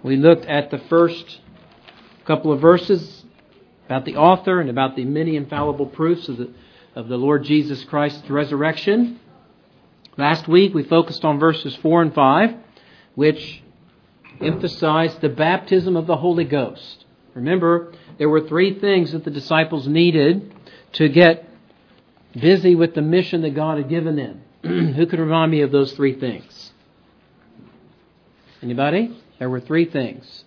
We looked at the first couple of verses about the author and about the many infallible proofs of the Lord Jesus Christ's resurrection. Last week we focused on verses 4 and 5, which emphasized the baptism of the Holy Ghost. Remember, there were three things that the disciples needed to get busy with the mission that God had given them. Who could remind me of those three things? Anybody? There were three things.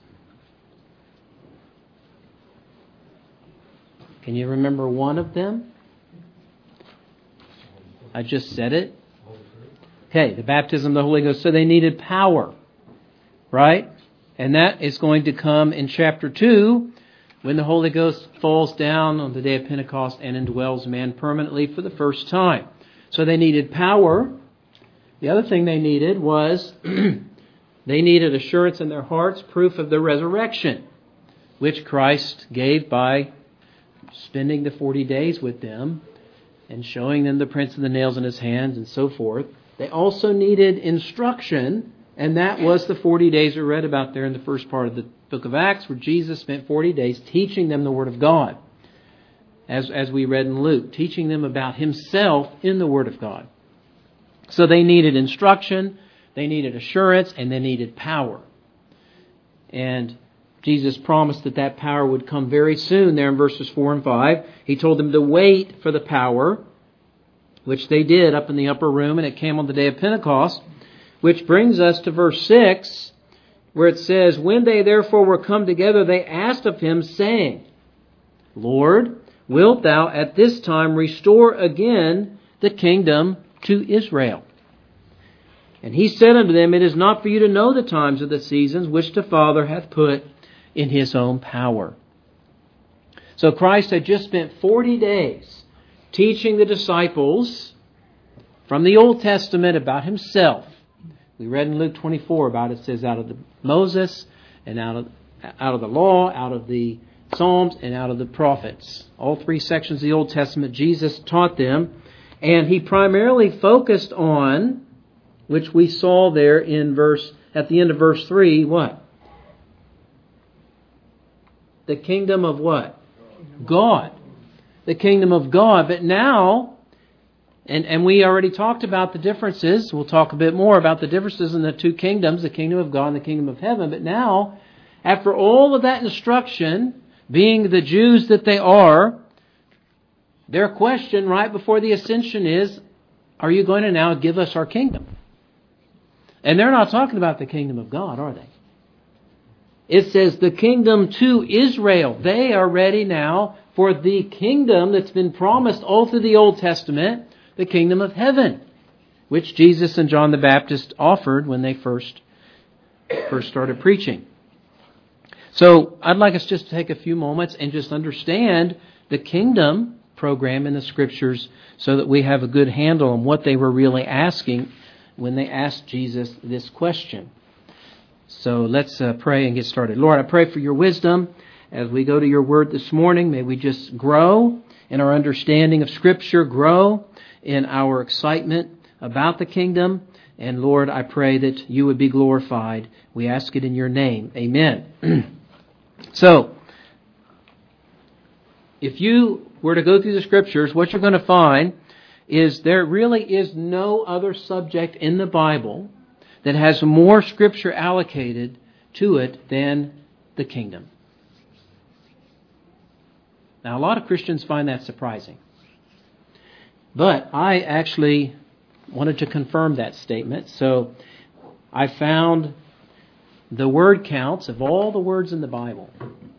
Can you remember one of them? I just said it. Okay, the baptism of the Holy Ghost. So they needed power, right? And that is going to come in chapter 2 when the Holy Ghost falls down on the day of Pentecost and indwells man permanently for the first time. So they needed power. The other thing they needed was they needed assurance in their hearts, proof of the resurrection, which Christ gave by spending the 40 days with them and showing them the prints of the nails in His hands and so forth. They also needed instruction, and that was the 40 days we read about there in the first part of the book of Acts, where Jesus spent 40 days teaching them the Word of God, as we read in Luke, teaching them about Himself in the Word of God. So they needed instruction, they needed assurance, and they needed power. And Jesus promised that that power would come very soon there in verses 4 and 5. He told them to wait for the power, which they did up in the upper room, and it came on the day of Pentecost, which brings us to verse 6, where it says, "When they therefore were come together, they asked of Him, saying, Lord, wilt Thou at this time restore again the kingdom to Israel? And He said unto them, It is not for you to know the times or the seasons which the Father hath put in His own power." So Christ had just spent 40 days teaching the disciples from the Old Testament about Himself. We read in Luke 24 about it. It says out of the Moses and out of the law, out of the Psalms, and out of the prophets. All three sections of the Old Testament, Jesus taught them. And He primarily focused on, which we saw there at the end of verse 3, what? The kingdom of what? God. The kingdom of God. But now, and we already talked about the differences. We'll talk a bit more about the differences in the two kingdoms, the kingdom of God and the kingdom of heaven. But now, after all of that instruction, being the Jews that they are, their question right before the ascension is, are you going to now give us our kingdom? And they're not talking about the kingdom of God, are they? It says the kingdom to Israel. They are ready now for the kingdom that's been promised all through the Old Testament, the kingdom of heaven, which Jesus and John the Baptist offered when they first started preaching. So I'd like us just to take a few moments and just understand the kingdom program in the Scriptures so that we have a good handle on what they were really asking when they asked Jesus this question. So let's pray and get started. Lord, I pray for Your wisdom as we go to Your Word this morning. May we just grow in our understanding of Scripture, grow in our excitement about the kingdom. And Lord, I pray that You would be glorified. We ask it in Your name. Amen. So, if you were to go through the Scriptures, what you're going to find is there really is no other subject in the Bible that has more Scripture allocated to it than the kingdom. Now, a lot of Christians find that surprising. But I actually wanted to confirm that statement. So I found the word counts of all the words in the Bible.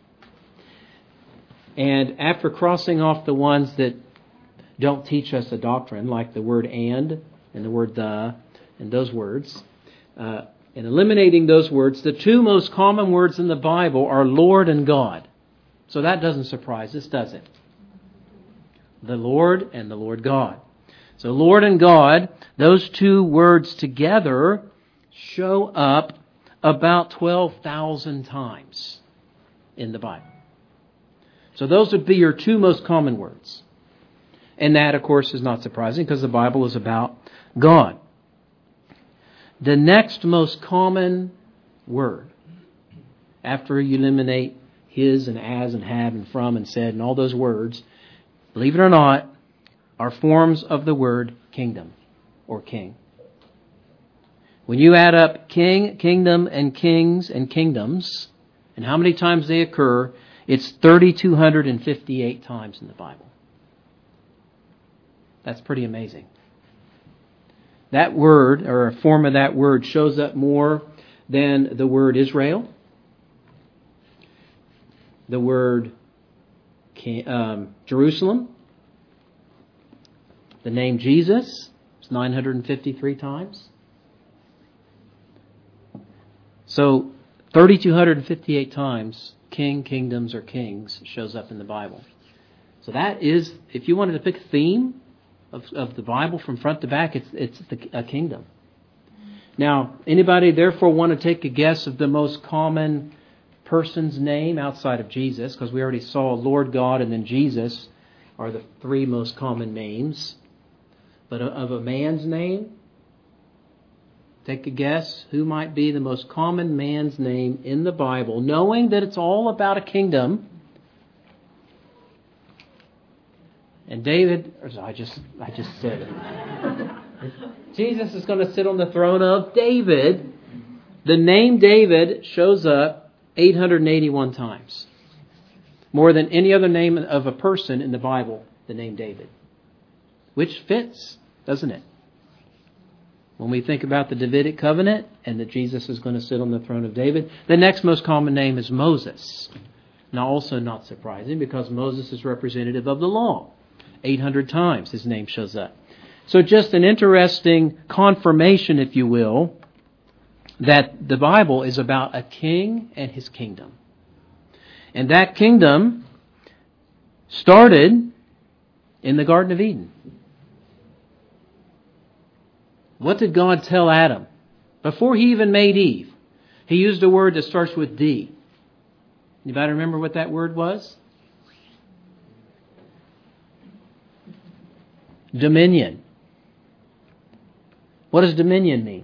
And after crossing off the ones that don't teach us a doctrine, like the word and the word the, and those words, and eliminating those words, the two most common words in the Bible are Lord and God. So that doesn't surprise us, does it? The Lord and the Lord God. So Lord and God, those two words together show up about 12,000 times in the Bible. So those would be your two most common words. And that, of course, is not surprising because the Bible is about God. The next most common word after you eliminate his and as and have and from and said and all those words, believe it or not, are forms of the word kingdom or king. When you add up king, kingdom, and kings and kingdoms, and how many times they occur, it's 3,258 times in the Bible. That's pretty amazing. That word, or a form of that word, shows up more than the word Israel, the word Jerusalem, the name Jesus, it's 953 times. So 3,258 times king, kingdoms, or kings shows up in the Bible. So that is, if you wanted to pick a theme of the Bible from front to back, it's a kingdom. Now, anybody therefore want to take a guess of the most common person's name outside of Jesus? Because we already saw Lord God and then Jesus are the three most common names. But of a man's name, take a guess who might be the most common man's name in the Bible, knowing that it's all about a kingdom. And David, I just said it. Jesus is going to sit on the throne of David. The name David shows up 881 times. More than any other name of a person in the Bible, the name David. Which fits, doesn't it? When we think about the Davidic covenant and that Jesus is going to sit on the throne of David, the next most common name is Moses. Now also not surprising because Moses is representative of the law. 800 times his name shows up. So just an interesting confirmation, if you will, that the Bible is about a king and his kingdom. And that kingdom started in the Garden of Eden. What did God tell Adam? Before he even made Eve, he used a word that starts with D. Anybody remember what that word was? Dominion. What does dominion mean?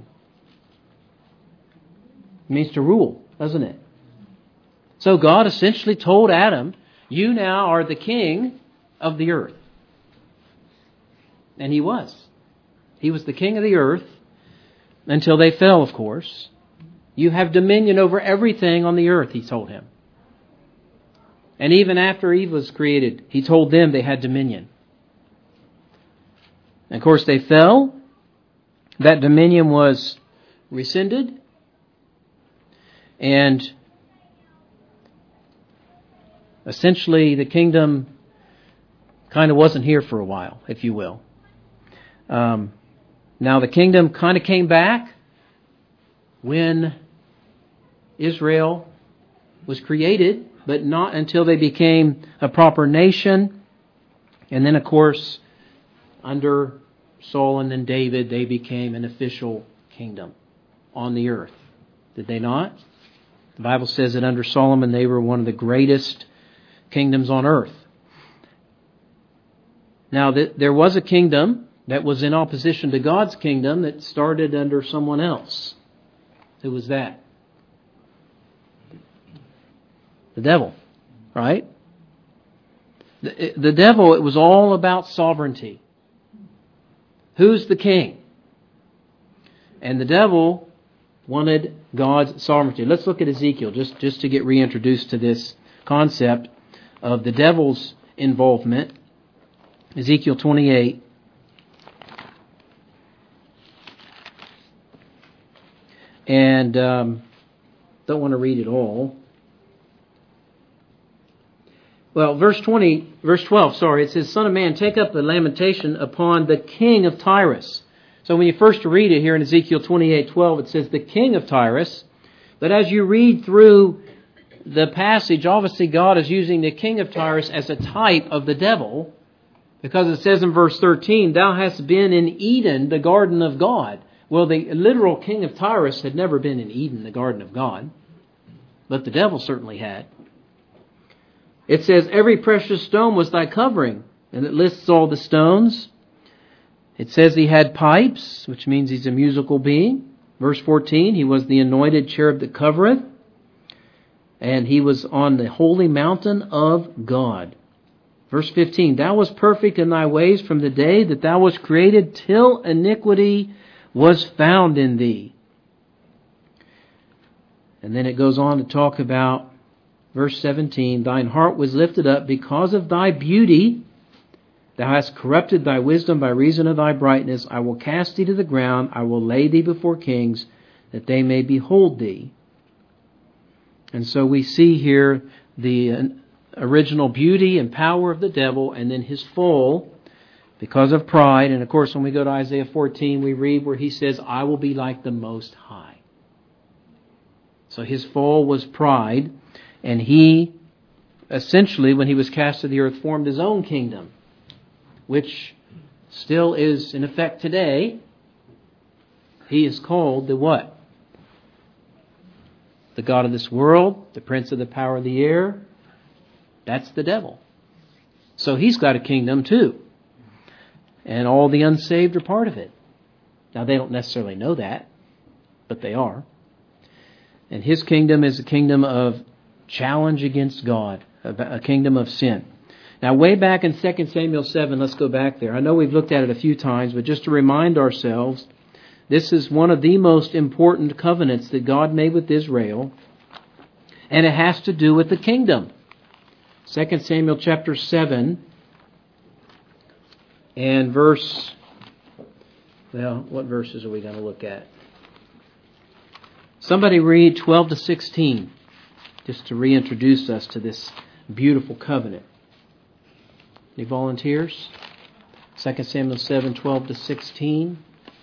It means to rule, doesn't it? So God essentially told Adam, you now are the king of the earth. And he was. He was the king of the earth until they fell, of course. You have dominion over everything on the earth, he told him. And even after Eve was created, he told them they had dominion. And of course, they fell. That dominion was rescinded. And essentially, the kingdom kind of wasn't here for a while, if you will. Now, the kingdom kind of came back when Israel was created, but not until they became a proper nation. And then, of course, under Saul and then David, they became an official kingdom on the earth. Did they not? The Bible says that under Solomon, they were one of the greatest kingdoms on earth. Now, there was a kingdom that was in opposition to God's kingdom that started under someone else. Who was that? The devil, right? The devil, it was all about sovereignty. Who's the king? And the devil wanted God's sovereignty. Let's look at Ezekiel just to get reintroduced to this concept of the devil's involvement. Ezekiel 28. And don't want to read it all. Well, verse 12, it says, Son of man, take up the lamentation upon the king of Tyrus. So when you first read it here in Ezekiel 28:12, it says the king of Tyrus. But as you read through the passage, obviously God is using the king of Tyrus as a type of the devil, because it says in verse 13, Thou hast been in Eden, the garden of God. Well, the literal king of Tyrus had never been in Eden, the garden of God, but the devil certainly had. It says, Every precious stone was thy covering, and it lists all the stones. It says he had pipes, which means he's a musical being. Verse 14, he was the anointed cherub that covereth. And he was on the holy mountain of God. Verse 15, thou wast perfect in thy ways from the day that thou wast created till iniquity was found in thee. And then it goes on to talk about verse 17, thine heart was lifted up because of thy beauty. Thou hast corrupted thy wisdom by reason of thy brightness. I will cast thee to the ground. I will lay thee before kings, that they may behold thee. And so we see here the original beauty and power of the devil, and then his fall because of pride. And of course, when we go to Isaiah 14, we read where he says, I will be like the Most High. So his fall was pride, and he essentially, when he was cast to the earth, formed his own kingdom, which still is in effect today. He is called the what? The god of this world, the prince of the power of the air. That's the devil. So he's got a kingdom too. And all the unsaved are part of it. Now they don't necessarily know that, but they are. And his kingdom is a kingdom of challenge against God, a kingdom of sin. Now way back in 2 Samuel 7, let's go back there. I know we've looked at it a few times, but just to remind ourselves, this is one of the most important covenants that God made with Israel, and it has to do with the kingdom. 2 Samuel chapter 7 and verse, well, what verses are we going to look at? Somebody read 12 to 16, just to reintroduce us to this beautiful covenant. Any volunteers? 2 Samuel 7, 12 to 16.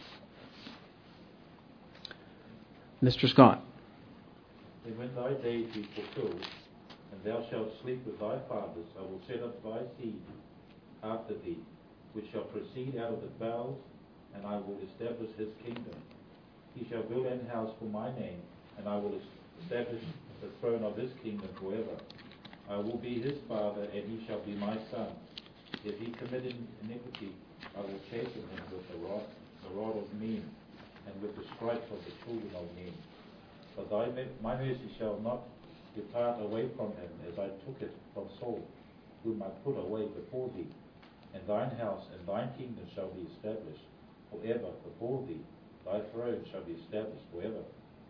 Mr. Scott. And when thy days be fulfilled, and thou shalt sleep with thy fathers, I will set up thy seed after thee, which shall proceed out of the bowels, and I will establish his kingdom. He shall build an house for my name, and I will establish the throne of his kingdom forever. I will be his father, and he shall be my son. If he committed iniquity, I will chasten him with the rod of men, and with the stripes of the children of men. But my mercy shall not depart away from him, as I took it from Saul, whom I put away before thee. And thine house and thine kingdom shall be established forever before thee. Thy throne shall be established forever.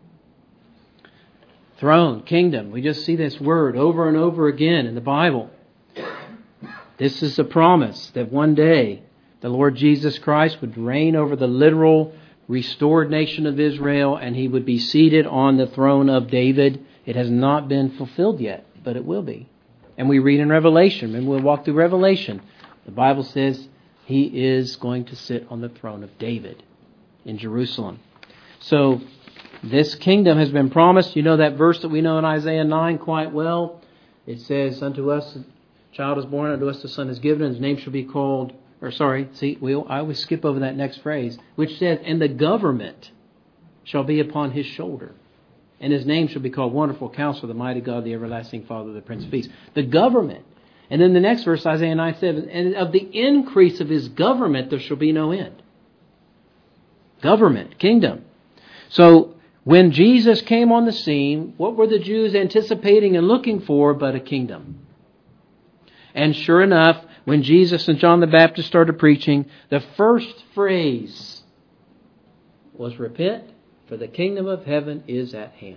Throne, kingdom. We just see this word over and over again in the Bible. This is a promise that one day the Lord Jesus Christ would reign over the literal restored nation of Israel, and he would be seated on the throne of David. It has not been fulfilled yet, but it will be. And we read in Revelation, and we'll walk through Revelation. The Bible says he is going to sit on the throne of David in Jerusalem. So this kingdom has been promised. You know that verse that we know in Isaiah 9 quite well. It says, unto us a child is born, unto us a son is given, and his name shall be called, I always skip over that next phrase, which says, and the government shall be upon his shoulder. And his name shall be called Wonderful Counselor, the Mighty God, the Everlasting Father, the Prince of Peace. The government. And then the next verse, Isaiah 9:7, and of the increase of his government there shall be no end. Government, kingdom. So when Jesus came on the scene, what were the Jews anticipating and looking for but a kingdom? And sure enough, when Jesus and John the Baptist started preaching, the first phrase was, repent, for the kingdom of heaven is at hand.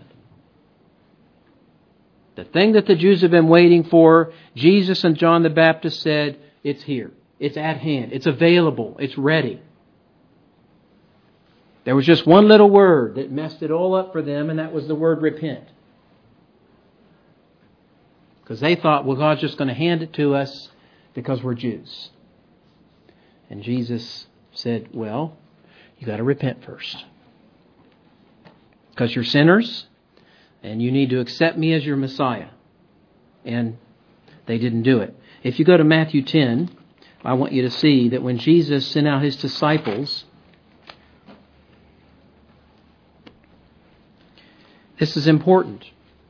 The thing that the Jews have been waiting for, Jesus and John the Baptist said, it's here. It's at hand. It's available. It's ready. There was just one little word that messed it all up for them, and that was the word repent. Because they thought, well, God's just going to hand it to us because we're Jews. And Jesus said, well, you got to repent first. Because you're sinners, and you need to accept me as your Messiah. And they didn't do it. If you go to Matthew 10, I want you to see that when Jesus sent out his disciples, this is important.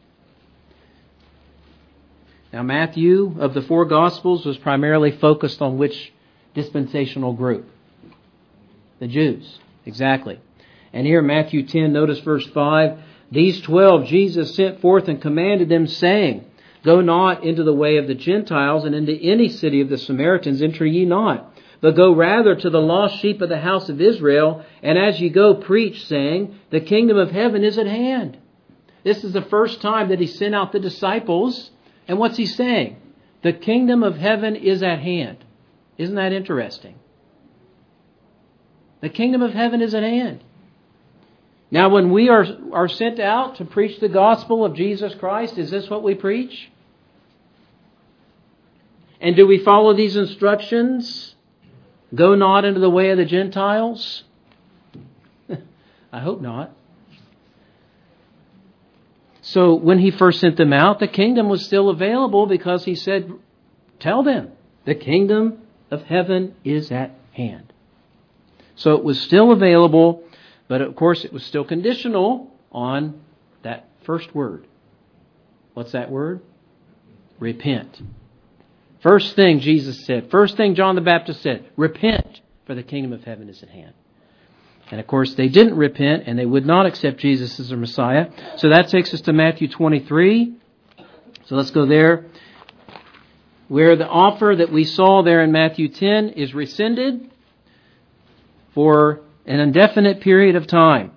Now, Matthew, of the four Gospels, was primarily focused on which dispensational group? The Jews, exactly. And here in Matthew 10, notice verse 5, these 12 Jesus sent forth and commanded them, saying, Go not into the way of the Gentiles, and into any city of the Samaritans enter ye not, but go rather to the lost sheep of the house of Israel, and as ye go preach, saying, The kingdom of heaven is at hand. This is the first time that he sent out the disciples. And what's he saying? The kingdom of heaven is at hand. Isn't that interesting? The kingdom of heaven is at hand. Now, when we are sent out to preach the gospel of Jesus Christ, is this what we preach? And do we follow these instructions? Go not into the way of the Gentiles? I hope not. So when he first sent them out, the kingdom was still available because he said, Tell them, the kingdom of heaven is at hand. So it was still available, but of course it was still conditional on that first word. What's that word? Repent. First thing Jesus said, first thing John the Baptist said, repent, for the kingdom of heaven is at hand. And of course they didn't repent and they would not accept Jesus as their Messiah. So that takes us to Matthew 23. So let's go there, where the offer that we saw there in Matthew 10 is rescinded for an indefinite period of time.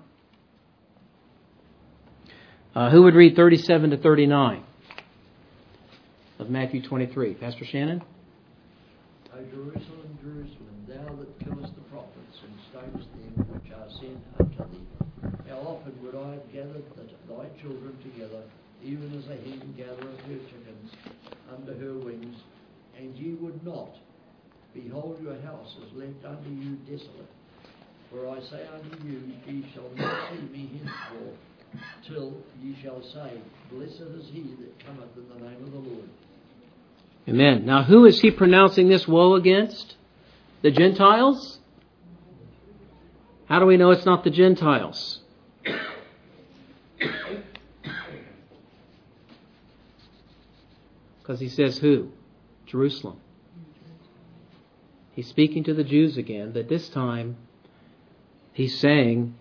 Who would read 37 to 39 of Matthew 23? Pastor Shannon? O Jerusalem, Jerusalem, thou that killest the prophets and stonest them which are sent unto thee, how often would I have gathered thy children together, even as a hen gathereth her chickens under her wings, and ye would not. Behold, your house is left unto you desolate. For I say unto you, ye shall not see me henceforth, till ye shall say, Blessed is he that cometh in the name of the Lord. Amen. Now who is he pronouncing this woe against? The Gentiles? How do we know it's not the Gentiles? Because he says who? Jerusalem. He's speaking to the Jews again, but this time he's saying,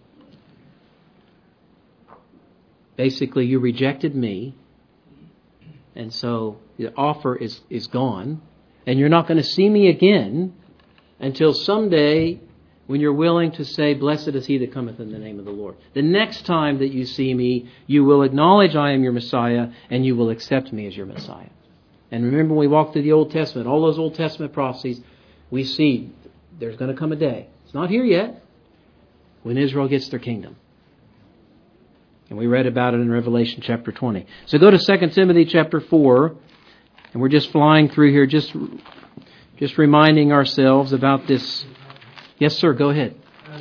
basically, you rejected me, and so the offer is gone, and you're not going to see me again until someday when you're willing to say, Blessed is he that cometh in the name of the Lord. The next time that you see me, you will acknowledge I am your Messiah, and you will accept me as your Messiah. And remember, when we walk through the Old Testament, all those Old Testament prophecies, we see there's going to come a day. It's not here yet, when Israel gets their kingdom. And we read about it in Revelation chapter 20. So go to 2 Timothy chapter 4, and we're just flying through here, just reminding ourselves about this. Yes, sir, go ahead.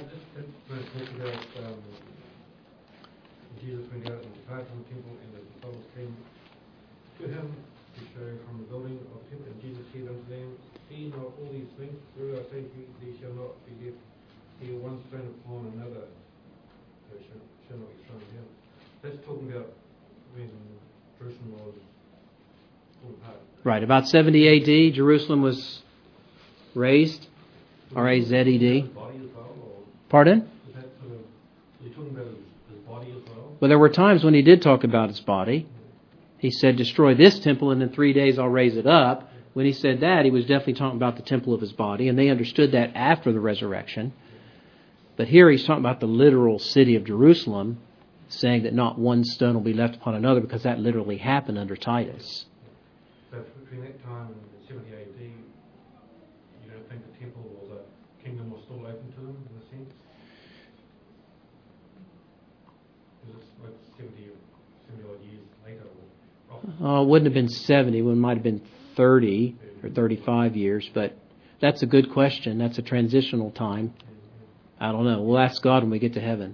Jesus went out and departed from the temple, and the disciples came to him to show from the building of the temple. And Jesus said unto them, See not all these things, for I say to you, there shall not be left here one stone upon another, that shall not be thrown down. That's talking about when Jerusalem was falling apart. Right, about 70 A.D., Jerusalem was razed, R-A-Z-E-D. Body as well, or Pardon? is that sort of, you're talking about his body as well? Well, there were times when he did talk about his body. He said, destroy this temple, and in 3 days I'll raise it up. When he said that, he was definitely talking about the temple of his body, and they understood that after the resurrection. But here he's talking about the literal city of Jerusalem, saying that not one stone will be left upon another, because that literally happened under Titus. So between that time and 70 AD, you don't think the temple or the kingdom was still open to them, in a sense? Because it's like 70 odd years later. Or It wouldn't have been 70, it might have been 30 or 35 years, but that's a good question. That's a transitional time. I don't know. We'll ask God when we get to heaven.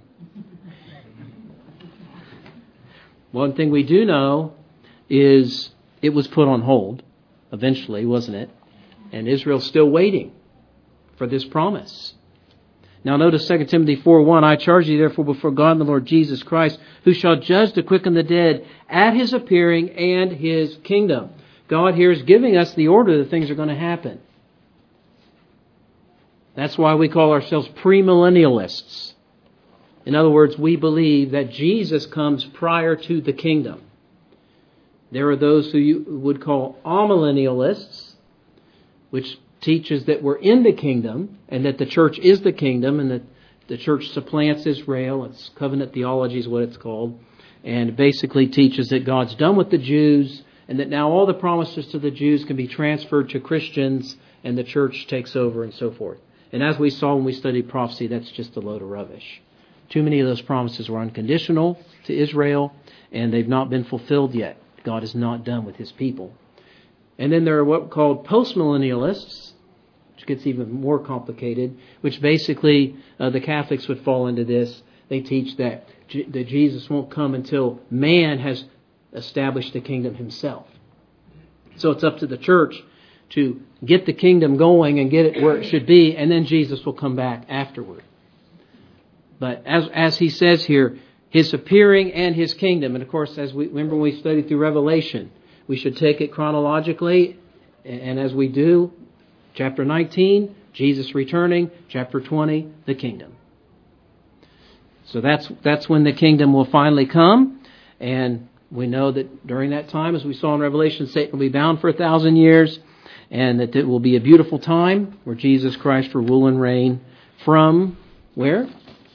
One thing we do know is it was put on hold eventually, wasn't it? And Israel's still waiting for this promise. Now notice 2 Timothy 4:1, I charge you therefore before God and the Lord Jesus Christ, who shall judge to quicken the dead at his appearing and his kingdom. God here is giving us the order that things are going to happen. That's why we call ourselves premillennialists. In other words, we believe that Jesus comes prior to the kingdom. There are those who you would call amillennialists, which teaches that we're in the kingdom and that the church is the kingdom and that the church supplants Israel. It's covenant theology is what it's called. And it basically teaches that God's done with the Jews and that now all the promises to the Jews can be transferred to Christians and the church takes over and so forth. And as we saw when we studied prophecy, that's just a load of rubbish. Too many of those promises were unconditional to Israel and they've not been fulfilled yet. God is not done with His people. And then there are what are called postmillennialists, which gets even more complicated, which basically the Catholics would fall into this. They teach that Jesus won't come until man has established the kingdom himself. So it's up to the church to get the kingdom going and get it where it should be, and then Jesus will come back afterward. But as he says here, His appearing and His kingdom, and of course, as we remember when we studied through Revelation, we should take it chronologically, and as we do, chapter 19, Jesus returning, chapter 20, the kingdom. So that's when the kingdom will finally come, and we know that during that time, as we saw in Revelation, Satan will be bound for 1,000 years, and that it will be a beautiful time where Jesus Christ will rule and reign from where?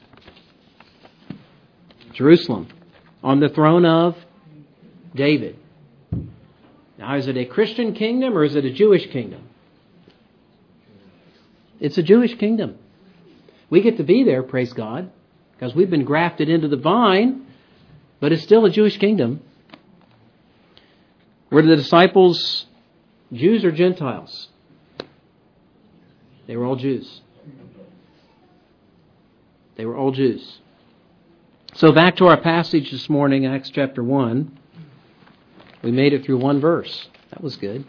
Jerusalem, on the throne of David. Now, is it a Christian kingdom or is it a Jewish kingdom? It's a Jewish kingdom. We get to be there, praise God, because we've been grafted into the vine, but it's still a Jewish kingdom. Were the disciples Jews or Gentiles? They were all Jews. They were all Jews. So back to our passage this morning, Acts chapter 1. We made it through one verse. That was good.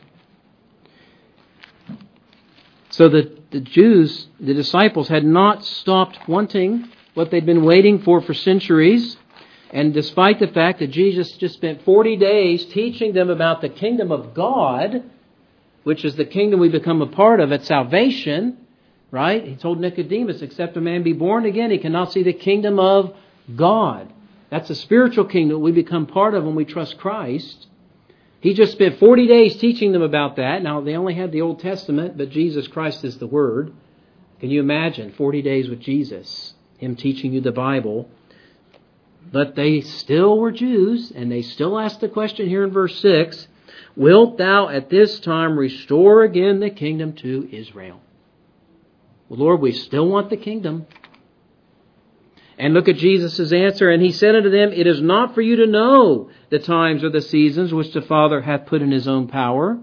So the Jews, the disciples, had not stopped wanting what they'd been waiting for centuries. And despite the fact that Jesus just spent 40 days teaching them about the kingdom of God, which is the kingdom we become a part of at salvation, right? He told Nicodemus, except a man be born again, he cannot see the kingdom of God. That's a spiritual kingdom we become part of when we trust Christ. He just spent 40 days teaching them about that. Now, they only had the Old Testament, but Jesus Christ is the Word. Can you imagine 40 days with Jesus, Him teaching you the Bible? But they still were Jews, and they still asked the question here in verse 6, wilt thou at this time restore again the kingdom to Israel? Well, Lord, we still want the kingdom. And look at Jesus' answer. And He said unto them, it is not for you to know the times or the seasons which the Father hath put in His own power.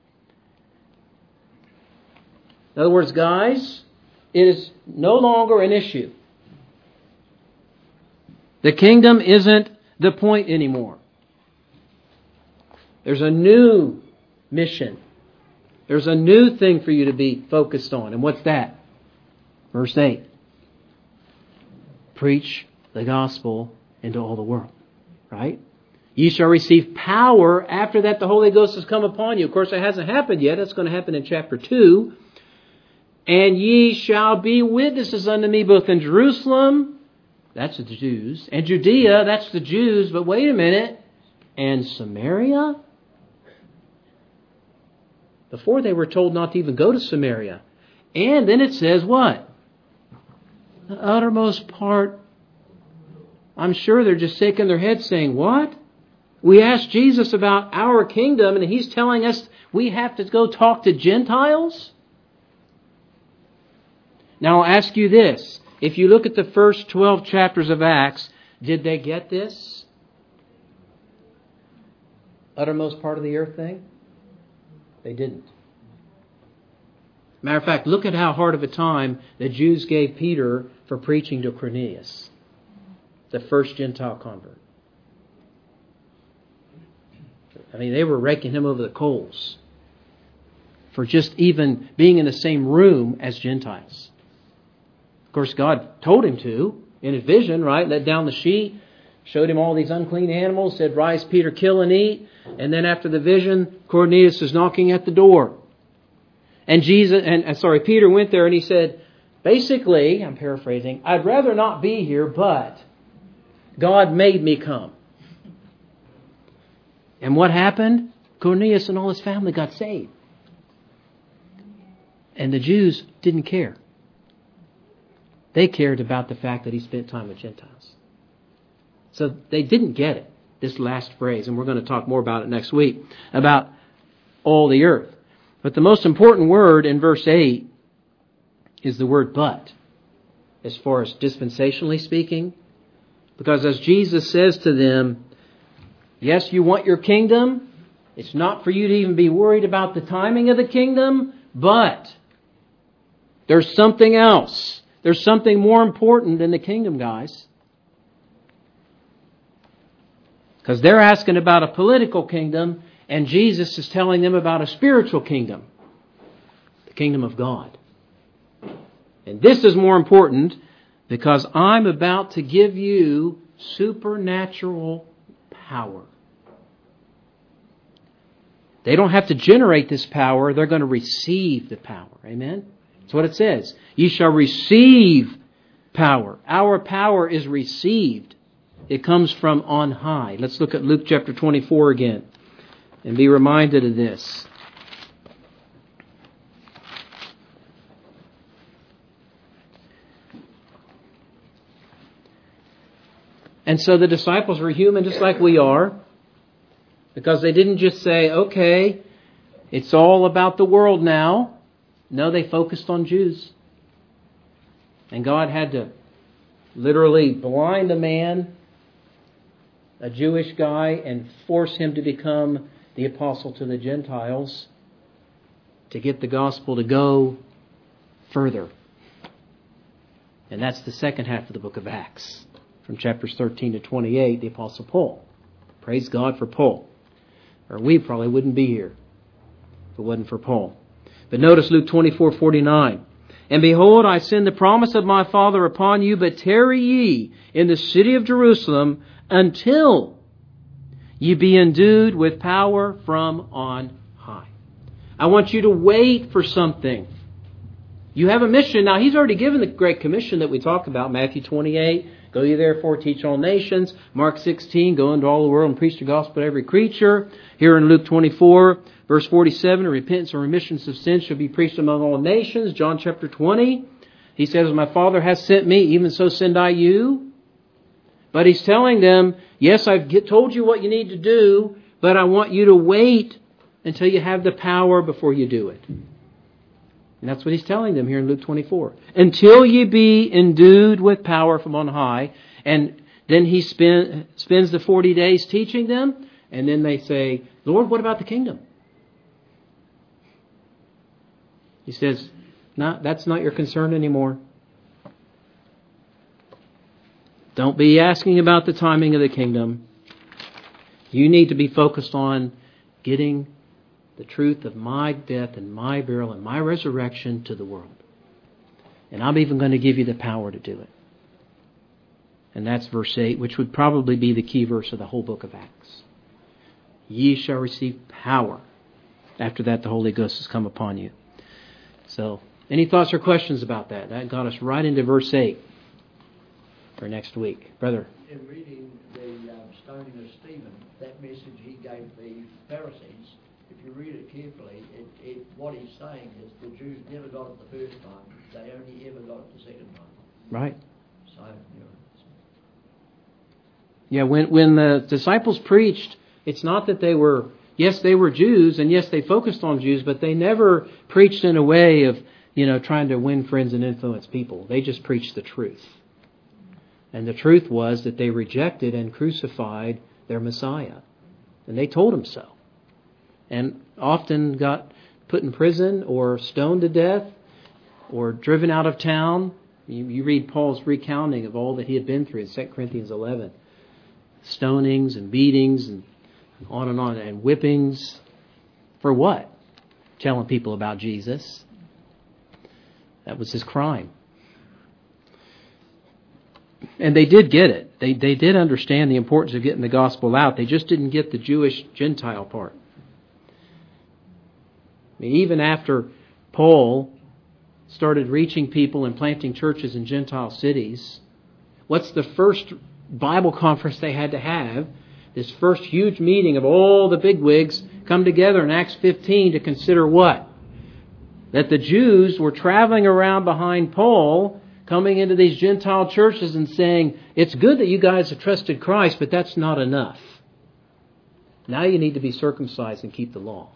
In other words, guys, it is no longer an issue. The kingdom isn't the point anymore. There's a new mission. There's a new thing for you to be focused on. And what's that? Verse 8. Preach the gospel into all the world. Right? Ye shall receive power after that the Holy Ghost has come upon you. Of course, it hasn't happened yet. It's going to happen in chapter 2. And ye shall be witnesses unto me both in Jerusalem, that's the Jews, and Judea, that's the Jews, but wait a minute, and Samaria? Before they were told not to even go to Samaria. And then it says what? The uttermost part. I'm sure they're just shaking their heads saying, what? We asked Jesus about our kingdom and He's telling us we have to go talk to Gentiles? Now I'll ask you this. If you look at the first 12 chapters of Acts, did they get this? Uttermost part of the earth thing? They didn't. Matter of fact, look at how hard of a time the Jews gave Peter for preaching to Cornelius, the first Gentile convert. I mean, they were raking him over the coals for just even being in the same room as Gentiles. Of course, God told him to in his vision, right? Let down the sheet, showed him all these unclean animals, said, rise, Peter, kill and eat. And then after the vision, Cornelius is knocking at the door. And Peter went there and he said, Basically, I'm paraphrasing, I'd rather not be here, but God made me come. And what happened? Cornelius and all his family got saved. And the Jews didn't care. They cared about the fact that he spent time with Gentiles. So they didn't get it, this last phrase. And we're going to talk more about it next week, about all the earth. But the most important word in verse 8 is the word but, as far as dispensationally speaking. Because as Jesus says to them, yes, you want your kingdom. It's not for you to even be worried about the timing of the kingdom, but there's something else. There's something more important than the kingdom, guys. Because they're asking about a political kingdom, and Jesus is telling them about a spiritual kingdom, the kingdom of God. And this is more important because I'm about to give you supernatural power. They don't have to generate this power. They're going to receive the power. Amen? That's what it says. Ye shall receive power. Our power is received. It comes from on high. Let's look at Luke chapter 24 again and be reminded of this. And so the disciples were human just like we are, because they didn't just say, okay, it's all about the world now. No, they focused on Jews. And God had to literally blind a man, a Jewish guy, and force him to become the apostle to the Gentiles to get the gospel to go further. And that's the second half of the book of Acts. From chapters 13 to 28, the Apostle Paul. Praise God for Paul. Or we probably wouldn't be here if it wasn't for Paul. But notice Luke 24:49. And behold, I send the promise of my Father upon you, but tarry ye in the city of Jerusalem until ye be endued with power from on high. I want you to wait for something. You have a mission. Now, He's already given the Great Commission that we talked about, Matthew 28. Go ye therefore, teach all nations. Mark 16, go into all the world and preach the gospel to every creature. Here in Luke 24, verse 47, repentance and remissions of sins shall be preached among all nations. John chapter 20, He says, my Father hath sent me, even so send I you. But He's telling them, yes, I've told you what you need to do, but I want you to wait until you have the power before you do it. And that's what He's telling them here in Luke 24. Until ye be endued with power from on high. And then He spends the 40 days teaching them. And then they say, Lord, what about the kingdom? He says, no, that's not your concern anymore. Don't be asking about the timing of the kingdom. You need to be focused on getting the truth of my death and my burial and my resurrection to the world. And I'm even going to give you the power to do it. And that's verse 8, which would probably be the key verse of the whole book of Acts. Ye shall receive power. After that, the Holy Ghost has come upon you. So, any thoughts or questions about that? That got us right into verse 8 for next week. Brother? In reading the stoning of Stephen, that message he gave the Pharisees, if you read it carefully, what he's saying is the Jews never got it the first time. They only ever got it the second time. Right. So, yeah, when the disciples preached, it's not that they were, yes, they were Jews, and yes, they focused on Jews, but they never preached in a way of, trying to win friends and influence people. They just preached the truth. And the truth was that they rejected and crucified their Messiah. And they told him so. And often got put in prison or stoned to death or driven out of town. You read Paul's recounting of all that he had been through in 2 Corinthians 11. Stonings and beatings and on, and whippings. For what? Telling people about Jesus. That was his crime. And they did get it. They did understand the importance of getting the gospel out. They just didn't get the Jewish Gentile part. I mean, even after Paul started reaching people and planting churches in Gentile cities, what's the first Bible conference they had to have? This first huge meeting of all the bigwigs come together in Acts 15 to consider what? That the Jews were traveling around behind Paul, coming into these Gentile churches and saying, it's good that you guys have trusted Christ, but that's not enough. Now you need to be circumcised and keep the law.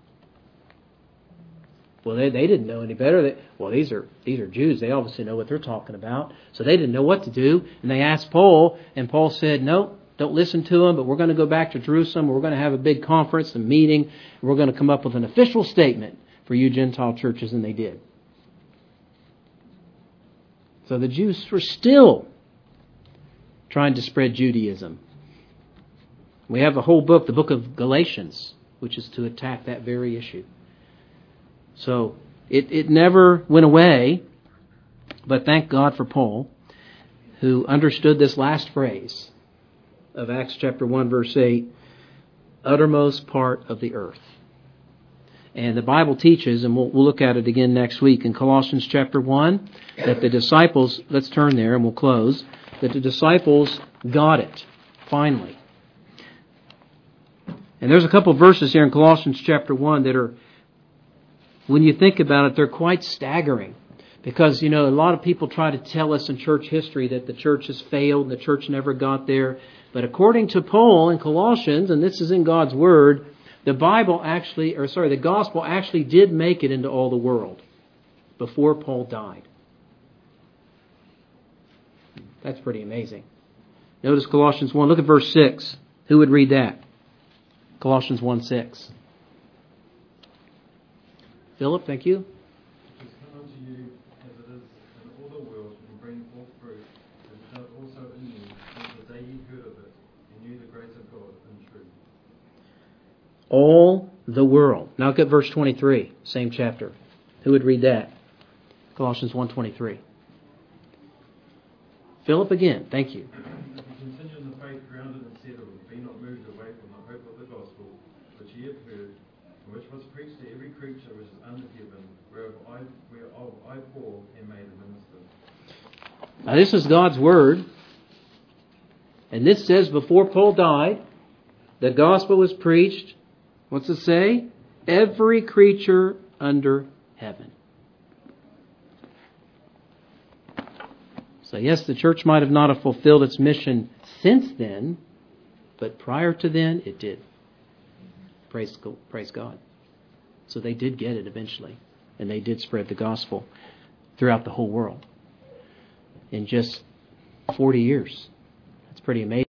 Well, they didn't know any better. These are Jews. They obviously know what they're talking about. So they didn't know what to do. And they asked Paul, and Paul said, no, don't listen to them, but we're going to go back to Jerusalem. We're going to have a big conference, a meeting, and we're going to come up with an official statement for you Gentile churches, and they did. So the Jews were still trying to spread Judaism. We have a whole book, the book of Galatians, which is to attack that very issue. So it never went away, but thank God for Paul, who understood this last phrase of Acts chapter 1, verse 8, uttermost part of the earth. And the Bible teaches, and we'll look at it again next week in Colossians chapter 1, that the disciples, let's turn there and we'll close, that the disciples got it, finally. And there's a couple of verses here in Colossians chapter 1 that are, when you think about it, they're quite staggering. Because, a lot of people try to tell us in church history that the church has failed and the church never got there. But according to Paul in Colossians, and this is in God's Word, the gospel actually did make it into all the world before Paul died. That's pretty amazing. Notice Colossians 1. Look at verse 6. Who would read that? Colossians 1:6. Philip, thank you. Which has come unto you as it is in all the world, and bring forth fruit, as it does also in you, since the day ye heard of it, and knew the grace of God in truth. All the world. Now look at verse 23, same chapter. Who would read that? Colossians 1:23. Philip again, thank you. If you continue in the faith grounded and settled, be not moved away from the hope of the gospel, which ye have heard, and which was preached to every creature which is under heaven, whereof I Paul am made a minister. Now this is God's Word. And this says before Paul died, the gospel was preached. What's it say? Every creature under heaven. So yes, the church might have not have fulfilled its mission since then, but prior to then, it did. Praise God. So they did get it eventually, and they did spread the gospel throughout the whole world in just 40 years. That's pretty amazing.